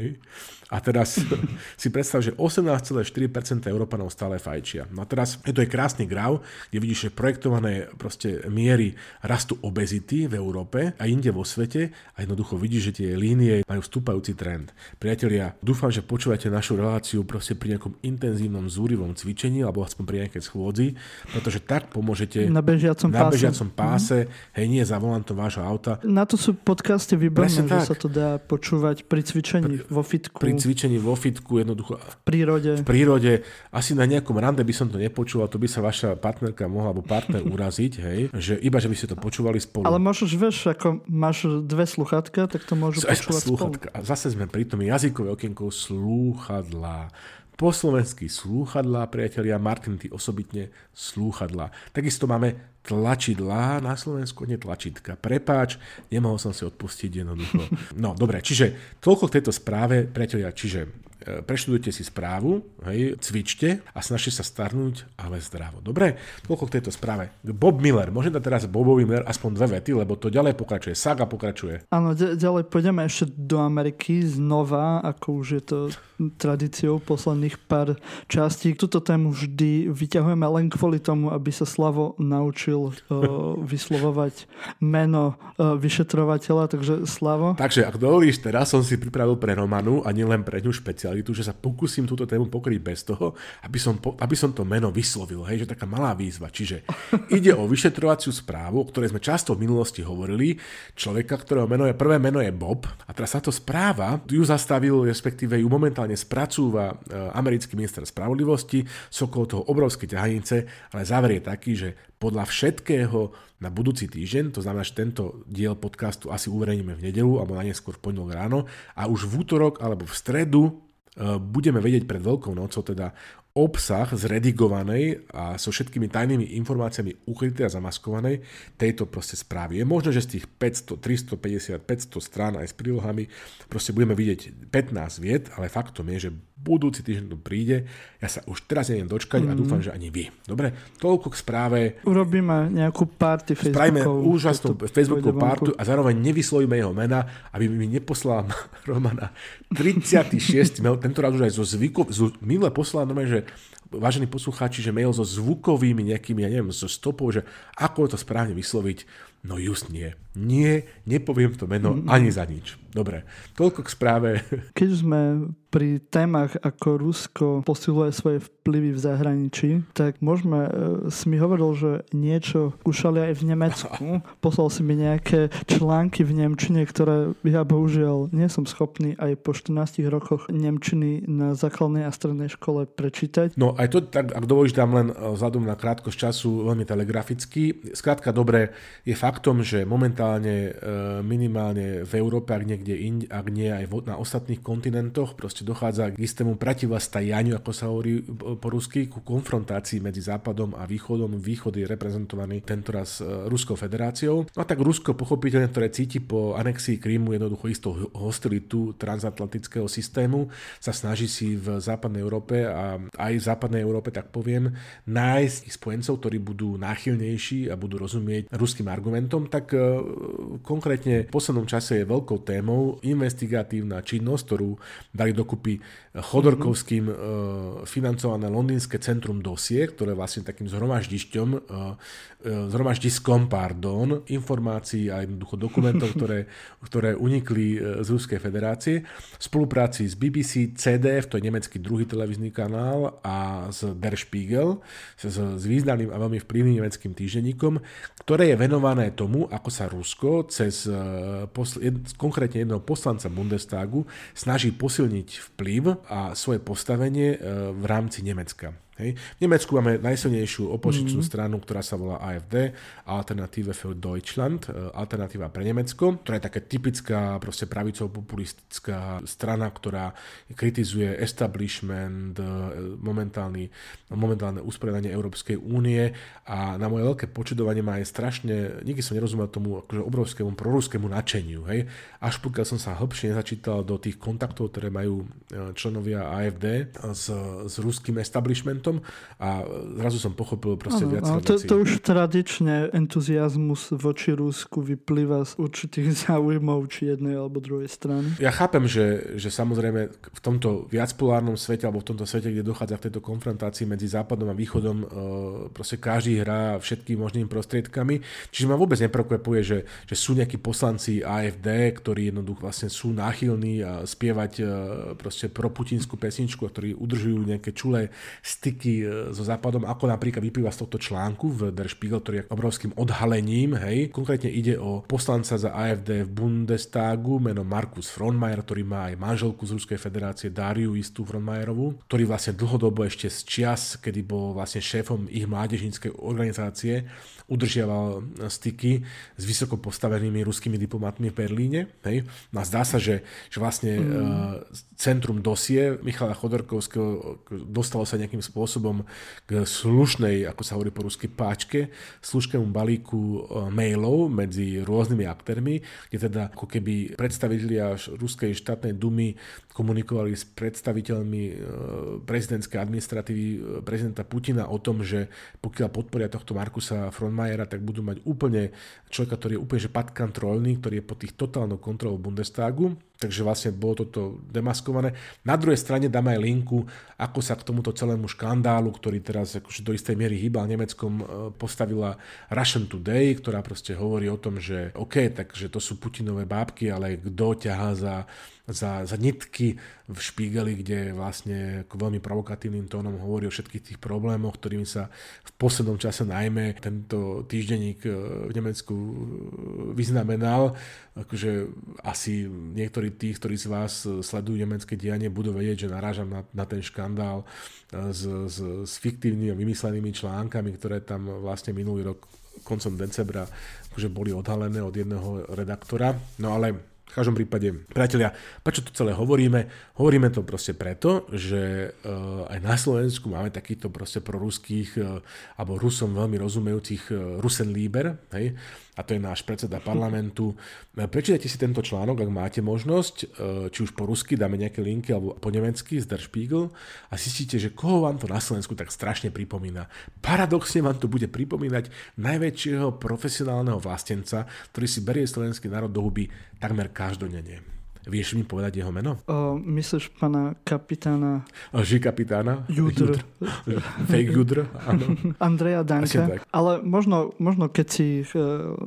[SPEAKER 3] A teraz si predstav, že osemnásť celá štyri percent Európanov stále fajčia. No a teraz je to aj krásny graf, kde vidíš, že projektované proste miery rastu obezity v Európe a inde vo svete a jednoducho vidíš, že tie línie majú stúpajúci trend. Priatelia, dúfam, že počúvate našu reláciu proste pri nejakom intenzívnom zúrivom cvičení alebo aspoň pri nejakej schôdzi, pretože tak pomôžete
[SPEAKER 2] na bežiacom
[SPEAKER 3] na
[SPEAKER 2] páse,
[SPEAKER 3] bežiacom páse mm-hmm. hej, nie za volantom vášho auta.
[SPEAKER 2] Na to sú podcasty výborné, že sa to dá počúvať pri cvičení pri, vo fitku.
[SPEAKER 3] Pri cvičení vo fitku, jednoducho
[SPEAKER 2] v prírode.
[SPEAKER 3] V prírode. Asi na nejakom rande by som to nepočúval, to by sa vaša partnerka mohla alebo partner uraziť, hej, že iba, že by ste to počúvali spolu.
[SPEAKER 2] Ale môžeš, vieš, ako máš dve sluchátka, tak to môžu Aj, počúvať
[SPEAKER 3] slúchatka.
[SPEAKER 2] spolu.
[SPEAKER 3] A zase sme pri tom jazykové okienko slúchadlá. Po slovensky slúchadlá, priatelia, Martin, ty osobitne slúchadlá. Takisto máme tlačidlá, na Slovensku nie tlačítka. Prepáč, nemohol som si odpustiť jednoducho. No, dobre, čiže toľko k tejto správe, priatelia, čiže e, preštudujte si správu, hej, cvičte a snažte sa starnúť, ale zdravo. Dobre, toľko k tejto správe. Bob Miller, môžem dať teraz Bobovi Miller aspoň dve vety, lebo to ďalej pokračuje, saga pokračuje.
[SPEAKER 2] Áno, d- ďalej pôjdeme ešte do Ameriky znova, ako už je to tradíciou posledných pár častí. Túto tému vždy vyťahujeme len kvôli tomu, aby sa Slavo naučil uh, vyslovovať meno uh, vyšetrovateľa, takže Slavo.
[SPEAKER 3] Takže ak dovolíš, teraz som si pripravil pre Romanu a nielen pre ňu špecialitu, že sa pokúsim túto tému pokryť bez toho, aby som, po, aby som to meno vyslovil, hej, že taká malá výzva. Čiže ide o vyšetrovaciu správu, o ktorej sme často v minulosti hovorili, človeka, ktorého meno je, prvé meno je Bob a teraz táto správa ju zastavil, respektíve ju momentálne spracúva americký minister spravodlivosti, sú okolo toho obrovské ťahanice, ale záver je taký, že podľa všetkého na budúci týždeň, to znamená, že tento diel podcastu asi uverejníme v nedeľu alebo najneskôr v pondelok ráno a už v útorok alebo v stredu budeme vedieť pred Veľkou nocou teda obsah zredigovanej a so všetkými tajnými informáciami ukrytej a zamaskovanej tejto proste správy. Je možné, že z tých päťsto, tristopäťdesiat, päťsto strán aj s prílohami proste budeme vidieť pätnásť viet, ale faktom je, že budúci týždeň to príde. Ja sa už teraz neviem dočkať mm. a dúfam, že ani vy. Dobre, toľko k správe.
[SPEAKER 2] Urobíme nejakú party Facebookov.
[SPEAKER 3] Spravíme úžasnú Facebookovú party a zároveň nevyslovíme jeho mena, aby mi neposlal Romana tridsiaty šiesty mail, tento raz už aj zo zvykov, zo, minule poslal nové, že vážení poslucháči, že mail so zvukovými nejakými, ja neviem, so stopou, že ako to správne vysloviť, no just nie. Nie, nepoviem to meno ani za nič. Dobre, toľko k správe.
[SPEAKER 2] Keď sme pri témach, ako Rusko posiluje svoje vplyvy v zahraničí, tak môžeme, si mi hovoril, že niečo skúšali aj v Nemecku. Poslal si mi nejaké články v nemčine, ktoré ja bohužiaľ nie som schopný aj po štrnástich rokoch nemčiny na základnej a strednej škole prečítať.
[SPEAKER 3] No aj to, tak, ak dovolíš, dám len vzhľadom na krátkosť času veľmi telegraficky. Skrátka dobre, je faktom, že momentálne minimálne v Európe, ak niekde inde, ak nie aj na ostatných kontinentoch, proste dochádza k istému protivstajaniu, ako sa hovorí po rusky, ku konfrontácii medzi Západom a Východom. Východ je reprezentovaný tentoraz Ruskou federáciou. No a tak Rusko pochopiteľne, ktoré cíti po anexii Krymu jednoducho istú hostilitu transatlantického systému, sa snaží si v západnej Európe a aj v západnej Európe, tak poviem, nájsť ich spojencov, ktorí budú náchylnejší a budú rozumieť ruským argumentom. Tak e, konkrétne v poslednom čase je veľkou témou investigatívna činnosť, ktorú dali dokupy Chodorkovským e, financované londýnske centrum Dossier, ktoré vlastne takým zhromaždišťom, e, zhromaždiskom, pardon, informácií a jednoducho dokumentov, ktoré, ktoré unikli z Ruskej federácie, v spolupráci s bé bé cé, cé dé ef, to je nemecký druhý televízny kanál, a s Der Spiegel, s, s významným a veľmi vplyvným nemeckým týždenníkom, ktoré je venované tomu, ako sa Rusko cez posl- jed, konkrétne jedného poslanca Bundestagu snaží posilniť vplyv a svoje postavenie v rámci Nemecka. Hej. V Nemecku máme najsilnejšiu opozičnú mm. stranu, ktorá sa volá á ef dé, Alternative für Deutschland, alternatíva pre Nemecko, ktorá je taká typická proste pravicovo-populistická strana, ktorá kritizuje establishment, momentálny, momentálne usporiadanie Európskej únie, a na moje veľké počudovanie má aj strašne, nikdy som nerozumel tomu akože obrovskému proruskému nadšeniu. Hej. Až pokiaľ som sa hĺbšie nezačítal do tých kontaktov, ktoré majú členovia á ef dé s, s ruským establishmentom, a zrazu som pochopil proste
[SPEAKER 2] ano,
[SPEAKER 3] viacero
[SPEAKER 2] to,
[SPEAKER 3] vecí.
[SPEAKER 2] to už tradične entuziasmus voči Rusku vyplýva z určitých záujmov či jednej alebo druhej strany.
[SPEAKER 3] Ja chápem, že, že samozrejme v tomto viacpolárnom svete alebo v tomto svete, kde dochádza k tejto konfrontácii medzi Západom a Východom, proste každý hrá všetkými možnými prostriedkami. Čiže ma vôbec neprekvapuje, že, že sú nejakí poslanci á ef dé, ktorí jednoducho vlastne sú náchylní spievať proste proputinskú pesničku, a ktorí udržujú nejaké čulé styky so Západom, ako napríklad vyplýva z tohto článku v Der Spiegel, ktorý je obrovským odhalením. Hej. Konkrétne ide o poslanca za á ef dé v Bundestagu menom Markus Frohnmayer, ktorý má aj manželku z Ruskej federácie, Dariu istú Frohnmayerovú, ktorý vlastne dlhodobo ešte z čias, kedy bol vlastne šéfom ich mládežníckej organizácie, udržiaval styky s vysoko postavenými ruskými diplomatmi v Berlíne. Hej. No a zdá sa, že, že vlastne mm. uh, centrum Dossier Michala Chodorkovského dostalo sa nejakým spôsobom k slušnej, ako sa hovorí po rusky, páčke, slušnému balíku mailov medzi rôznymi aktérmi, kde teda ako keby predstavitelia Ruskej štátnej dumy komunikovali s predstaviteľmi prezidentskej administratívy prezidenta Putina o tom, že pokiaľ podporia tohto Markusa Frohnmayera, tak budú mať úplne človeka, ktorý je úplne že padkontrolný, ktorý je pod tých totálnou kontrolou Bundestagu. Takže vlastne bolo toto demaskované. Na druhej strane dáme aj linku, ako sa k tomuto celému škandálu, ktorý teraz akože do istej miery hýbal Nemeckom, postavila Russian Today, ktorá proste hovorí o tom, že OK, takže to sú Putinové bábky, ale kto ťahá za, za, za nitky v Spiegeli, kde vlastne veľmi provokatívnym tónom hovorí o všetkých tých problémoch, ktorými sa v poslednom čase najmä tento týždenník v Nemecku vyznamenal. Akože asi niektorí tí, ktorí z vás sledujú nemecké dianie, budú vedieť, že narážam na, na ten škandál s, s, s fiktívnymi a vymyslenými článkami, ktoré tam vlastne minulý rok koncom decembra akože boli odhalené od jedného redaktora. No ale v každom prípade, priatelia, prečo to celé hovoríme? Hovoríme to proste preto, že uh, aj na Slovensku máme takýchto proste proruských uh, alebo Rusom veľmi rozumejúcich uh, Rusenlíber, hej? A to je náš predseda parlamentu. Prečítajte si tento článok, ak máte možnosť, uh, či už po rusky, dáme nejaké linky, alebo po nemecky z Der Spiegel, a zistíte, že koho vám to na Slovensku tak strašne pripomína. Paradoxne vám to bude pripomínať najväčšieho profesionálneho vlastenca, ktorý si berie slovenský národ do huby takmer každodenne. Vieš mi povedať jeho meno?
[SPEAKER 2] O, myslíš pána kapitána...
[SPEAKER 3] Ži kapitána?
[SPEAKER 2] Judr.
[SPEAKER 3] Judr. Fake Judr, áno.
[SPEAKER 2] Andreja Danka. Ale možno, možno keď si uh,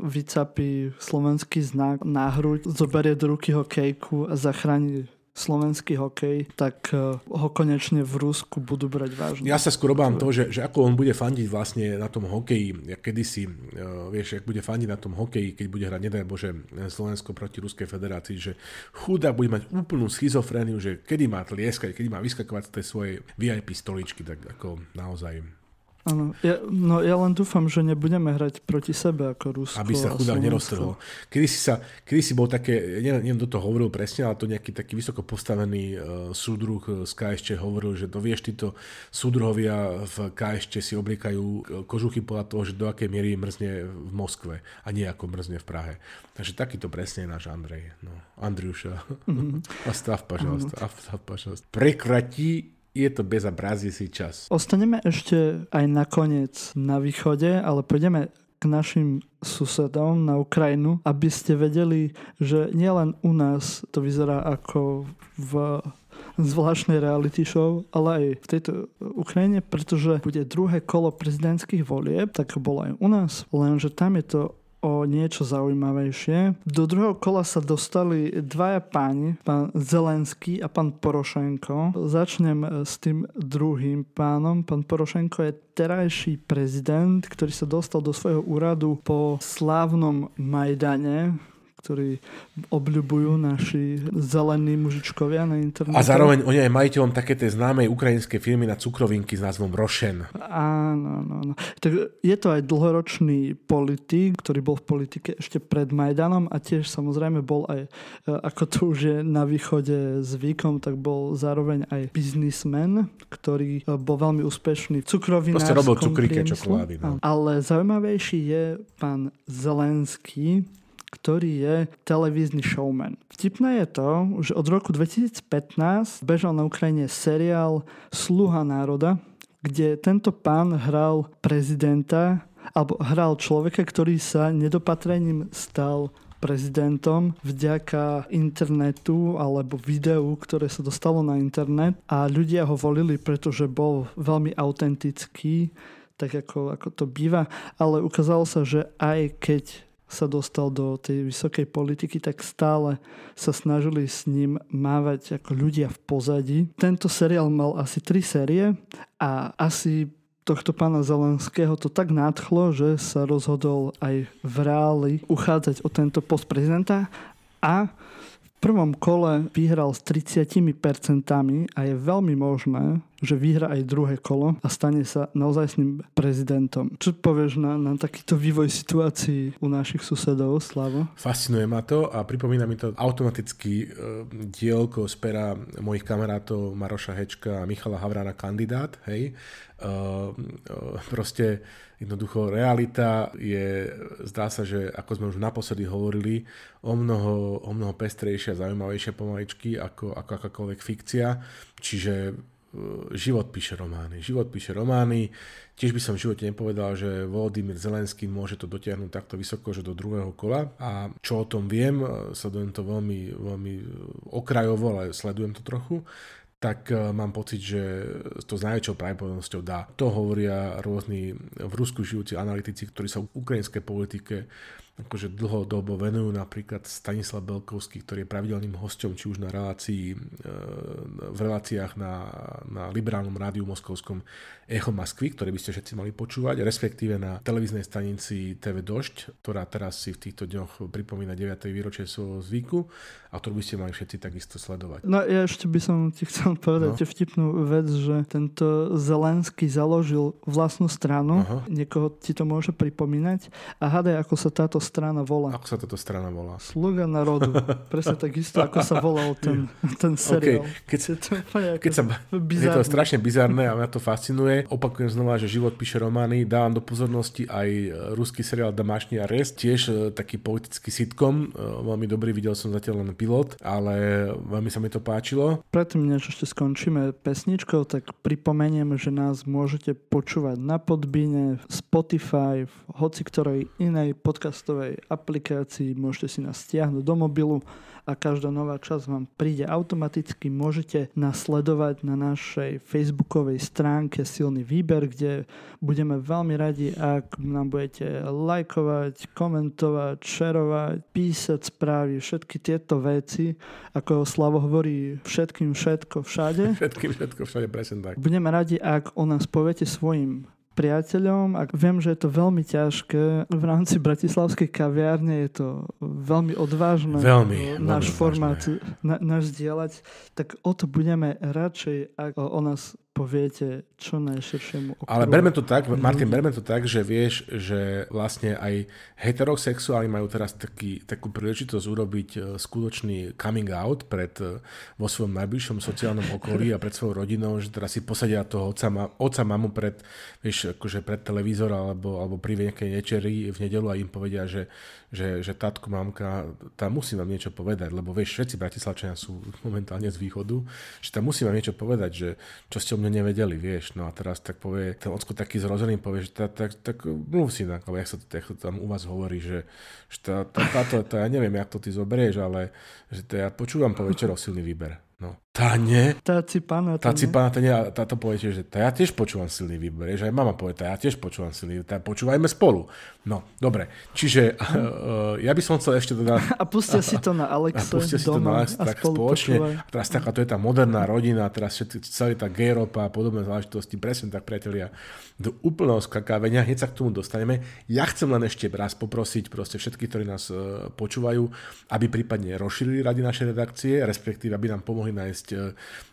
[SPEAKER 2] vycapí slovenský znak na hruď, zoberie do ruky hokejku a zachráni slovenský hokej, tak uh, ho konečne v Rusku budú brať vážne.
[SPEAKER 3] Ja sa skôr obávam toho, že, že ako on bude fandiť vlastne na tom hokeji, jak kedysi, uh, vieš, jak bude fandiť na tom hokeji, keď bude hrať, nedaj Bože, Slovensko proti Ruskej federácii, že chudák bude mať úplnú schizofréniu, že kedy má tlieskať, kedy má vyskakovať z tej svojej vé í pé stoličky, tak ako naozaj...
[SPEAKER 2] Áno, ja, no ja len dúfam, že nebudeme hrať proti sebe ako Rusko.
[SPEAKER 3] Aby sa chudák neroztrhol. Kedy si, sa, kedy si bol také, neviem, neviem, kto to hovoril presne, ale to nejaký taký vysoko postavený uh, súdruh z ká es čé hovoril, že to vieš, títo súdruhovia v ká es čé si obliekajú kožuchy podľa toho, že do akej miery mrzne v Moskve a nie ako mrzne v Prahe. Takže takýto presne je náš Andrej. No, Andriuša. Mm-hmm. A stav, pažalsta. A stav, pažalsta. Prekratí. Je to bezobrazící čas.
[SPEAKER 2] Ostaneme ešte aj nakoniec na východe, ale pôjdeme k našim susedom na Ukrajinu, aby ste vedeli, že nielen u nás to vyzerá ako v zvláštnej reality show, ale aj v tejto Ukrajine, pretože bude druhé kolo prezidentských volieb, tak bolo aj u nás, lenže tam je to o niečo zaujímavejšie. Do druhého kola sa dostali dvaja páni, pán Zelenský a pán Porošenko. Začnem s tým druhým pánom. Pán Porošenko je terajší prezident, ktorý sa dostal do svojho úradu po slávnom Majdane, ktorý obľubujú naši zelení mužičkovia na internete.
[SPEAKER 3] A zároveň on je aj majiteľom také tej známej ukrajinskej firmy na cukrovinky s názvom Rošen.
[SPEAKER 2] Áno, áno, áno. Tak je to aj dlhoročný politik, ktorý bol v politike ešte pred Majdanom a tiež samozrejme bol aj, ako to už je na východe zvykom, tak bol zároveň aj biznismen, ktorý bol veľmi úspešný v cukrovinárskom
[SPEAKER 3] priemysle. Proste robil cukríke, čokolády. No.
[SPEAKER 2] Ale zaujímavejší je pán Zelenský, ktorý je televízny showman. Vtipné je to, že od roku dvetisícpätnásť bežal na Ukrajine seriál Sluha národa, kde tento pán hral prezidenta, alebo hral človeka, ktorý sa nedopatrením stal prezidentom vďaka internetu alebo videu, ktoré sa dostalo na internet a ľudia ho volili, pretože bol veľmi autentický, tak ako, ako to býva, ale ukázalo sa, že aj keď sa dostal do tej vysokej politiky, tak stále sa snažili s ním mávať ako ľudia v pozadí. Tento seriál mal asi tri série a asi tohto pána Zelenského to tak nadchlo, že sa rozhodol aj v reáli uchádzať o tento post prezidenta a v prvom kole vyhral s tridsať percent a je veľmi možné, že vyhrá aj druhé kolo a stane sa naozajstným prezidentom. Čo povieš na, na takýto vývoj situácií u našich susedov, Slavo?
[SPEAKER 3] Fascinuje ma to a pripomína mi to automaticky uh, dielko z pera mojich kamarátov Maroša Hečka a Michala Havrána Kandidát, hej. Uh, uh, proste jednoducho realita je, zdá sa, že ako sme už naposledy hovorili, o mnoho, o mnoho pestrejšia, zaujímavejšia pomaličky ako, ako akákoľvek fikcia. Čiže život píše romány. Život píše romány. Tiež by som v živote nepovedal, že Volodymyr Zelenský môže to dotiahnuť takto vysoko, že do druhého kola. A čo o tom viem, sledujem to veľmi, veľmi okrajovo, ale sledujem to trochu, tak mám pocit, že to s najväčšou pravdepodobnosťou dá. To hovoria rôzni v Rusku žijúci analytici, ktorí sa v ukrajinskej politike akože dlhodobo venujú, napríklad Stanislav Belkovský, ktorý je pravidelným hosťom, či už na relácii, v reláciách na, na liberálnom rádiu moskovskom Echo Moskvy, ktoré by ste všetci mali počúvať, respektíve na televíznej stanici té vé Dožď, ktorá teraz si v týchto dňoch pripomína deviate výročie svojho zvyku a ktorú by ste mali všetci takisto sledovať.
[SPEAKER 2] No ja ešte by som ti chcel povedať no. vtipnú vec, že tento Zelenský založil vlastnú stranu, aha. Niekoho ti to môže pripomínať a hádaj, ako sa táto strana volá.
[SPEAKER 3] Ako sa táto strana volá?
[SPEAKER 2] Sluga národu. Presne takisto, ako sa volal ten, ten seriál.
[SPEAKER 3] Okay. Keď, je to, keď sa, je to strašne bizarné a mňa to fascinuje. Opakujem znova, že život píše romány. Dávam do pozornosti aj ruský seriál Domášny arest. Tiež taký politický sitcom. Veľmi dobrý, videl som zatiaľ len pilot, ale veľmi sa mi to páčilo.
[SPEAKER 2] Predtým, než ešte skončíme pesničkou, tak pripomeniem, že nás môžete počúvať na Podbeane, Spotify, v hoci ktorej inej podcastovej podcastovej aplikácii, môžete si nás stiahnuť do mobilu a každá nová časť vám príde automaticky. Môžete nasledovať na našej facebookovej stránke Silný výber, kde budeme veľmi radi, ak nám budete lajkovať, komentovať, šerovať, písať správy, všetky tieto veci, ako Slavo hovorí, všetkým všetko všade.
[SPEAKER 3] Všetkým všetko všade, presne tak.
[SPEAKER 2] Budeme radi, ak o nás poviete svojim priateľom. A viem, že je to veľmi ťažké. V rámci bratislavskej kaviárne je to veľmi odvážne.
[SPEAKER 3] Veľmi,
[SPEAKER 2] náš
[SPEAKER 3] veľmi
[SPEAKER 2] formát, na, náš zdieľať. Tak o to budeme radšej, ak o, o nás poviete čo najširšiemu okruhu.
[SPEAKER 3] Ale berme to tak, Martin, berme to tak, že vieš, že vlastne aj heterosexuáli majú teraz taký, takú príležitosť urobiť skutočný coming out pred, vo svojom najbližšom sociálnom okolí a pred svojou rodinou, že teraz si posadia toho oca, oca mamu pred, vieš, akože pred televízor alebo, alebo pri nejakej večeri v nedeľu a im povedia, že, že, že tatko, mamka, tam musím vám niečo povedať, lebo vieš, všetci Bratislavčania sú momentálne z východu, že tam musím vám niečo povedať, že čo ste o mne nevedeli, vieš. No a teraz tak povie, ten ocko taký zrozený povie, že tak, tak, tak mluv si, alebo jak sa to, jak to tam u vás hovorí, že, že tá, tá, táto, tá, ja neviem, jak to ty zoberieš, ale že to ja počúvam po večeroch Silný výber. No. Tá nie.
[SPEAKER 2] Tá cipana.
[SPEAKER 3] Tá cipana, tá nie. Táto povie tiež, že tá ja tiež počúvam Silný výber. Že aj mama povie, tá ja tiež počúvam Silný výber. Tá počúvajme spolu. No, dobre. Čiže uh, ja by som chcel ešte teda...
[SPEAKER 2] A pustia si to na Alexe
[SPEAKER 3] a pustia si to na Alexe, tak spoločne. A teraz taká, to je tá moderná rodina, teraz všetci, celý tá gay-ropa a podobné záležitosti. Presne tak, priatelia, do úplného skakávenia. Hneď sa k tomu dostaneme. Ja chcem len ešte raz poprosiť proste všetkých, ktorí nás uh, počúvajú, aby prípadne rozšírili rady našej redakcie, respektíve aby nám pomohli nájsť uh,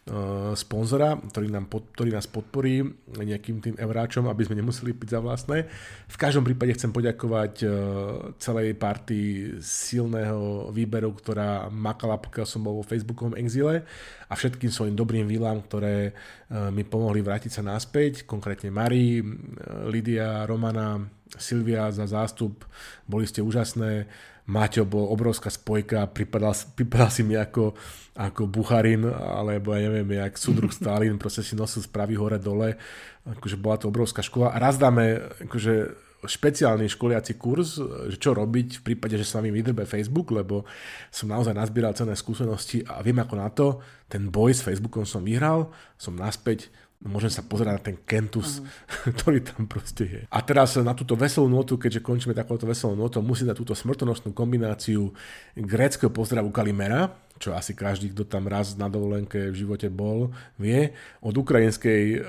[SPEAKER 3] sponzora, ktorý, nám pod, ktorý nás podporí nejakým tým euráčom, aby sme nemuseli piť za vlastné. V každom prípade chcem poďakovať uh, celej partii Silného výberu, ktorá makala, pokiaľ som bol vo Facebookovom exíle, a všetkým svojim dobrým výlám, ktoré uh, mi pomohli vrátiť sa naspäť, konkrétne Marii, Lidia, Romana, Silvia za zástup, boli ste úžasné. Maťo bol obrovská spojka, pripadal, pripadal si mi ako, ako Bucharin, alebo ja neviem, jak súdruh Stalin, proste si nosil správy hore dole, akože bola to obrovská škola. A raz dáme akože špeciálny školiaci kurz, že čo robiť v prípade, že sa mi vydrbe Facebook, lebo som naozaj nazbieral cenné skúsenosti a viem ako na to, ten boj s Facebookom som vyhral, som naspäť, môžem sa pozerať na ten kentus, uh-huh. ktorý tam proste je. A teraz na túto veselú notu, keďže končíme takouto veselou notou, musím dať túto smrtonosnú kombináciu gréckeho pozdravu Kalimera, čo asi každý, kto tam raz na dovolenke v živote bol, vie, od ukrajinskej um,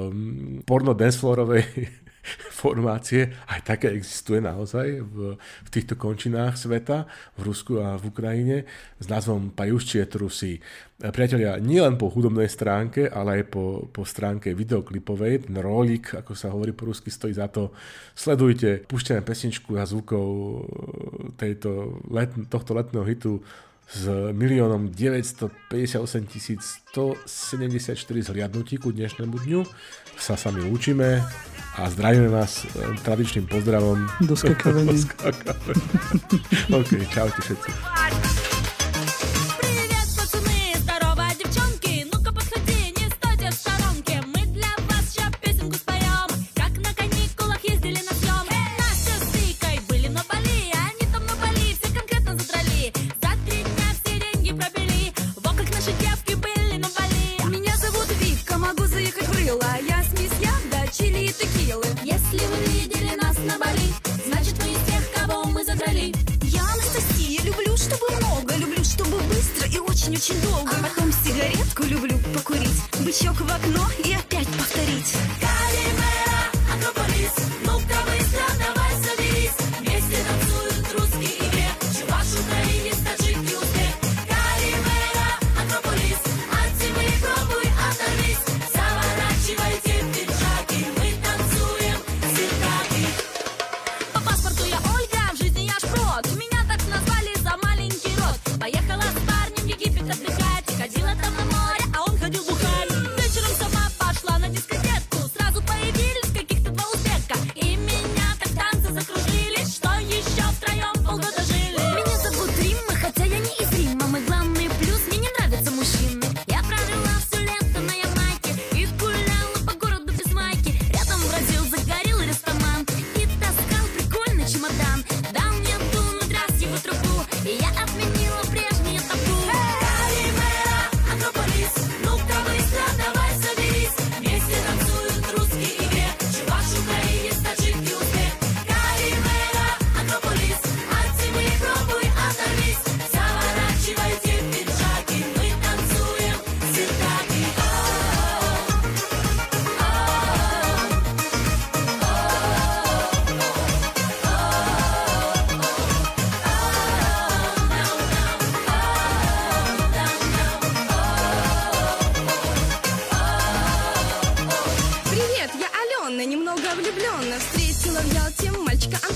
[SPEAKER 3] porno-dancefloorovej formácie, aj také existuje naozaj v, v týchto končinách sveta, v Rusku a v Ukrajine, s názvom Pajuščie trusy. Priatelia, nie len po hudobnej stránke, ale aj po, po stránke videoklipovej, ten rolik, ako sa hovorí po rusky, stojí za to. Sledujte, púšťame pesničku a zvukov tejto let, tohto letného hitu s miliónom deväťstopäťdesiatosem tisíc stosedemdesiatštyri zhliadnutí ku dnešnému dňu. Sa sami učíme a zdravíme vás tradičným pozdravom.
[SPEAKER 2] Do skakavení.
[SPEAKER 3] OK, čaute všetci.
[SPEAKER 6] Очень долго, а потом сигаретку люблю покурить, бычок в окно и опять повторить. Калимера, Акрополис, ну-ка быстро давай соберись, вместе танцуют русский и грек, чуваш, украинец, таджик и узбек. Калимера, Акрополис, антимы, пробуй, оторвись, заворачивайте пиджаки, мы танцуем зигзаги. По паспорту я Ольга, в жизни я шпрот, меня так назвали за маленький рот. Поехала с парнем в Египет отдыхать, ходила там на море, а он ходил бухать. Вечером сама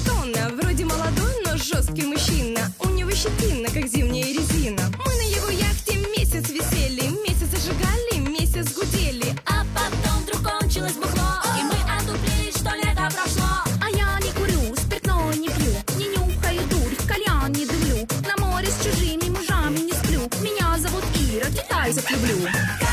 [SPEAKER 7] Антона. Вроде молодой, но жесткий мужчина. У него щетина, как зимняя резина. Мы на его яхте месяц висели, месяц зажигали, месяц гудели.
[SPEAKER 6] А потом вдруг кончилось бухло, и мы отуплились, что лето прошло.
[SPEAKER 8] А я не курю, спиртное не пью, не нюхаю дурь, кальян не дымлю. На море с чужими мужами не сплю. Меня зовут Ира, китайцев люблю.